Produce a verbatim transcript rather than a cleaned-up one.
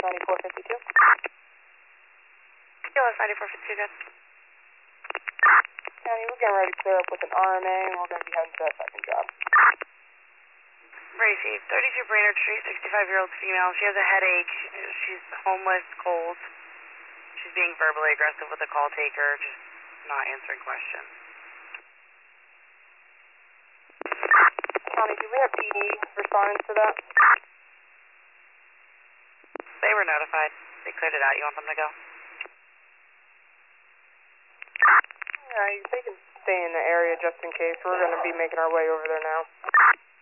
ninety-four fifty-two. K O S ninety-four fifty-two, good. County, we're getting ready to clear up with an R M A, and we're going to be heading to that second job. Racy, thirty-two Brainerd Street, sixty-five-year-old female. She has a headache. She's homeless, cold. She's being verbally aggressive with a call taker, just not answering questions. County, do we have P D responding to that? They were notified. They cleared it out. You want them to go? Yeah, they can stay in the area just in case. We're going to be making our way over there now.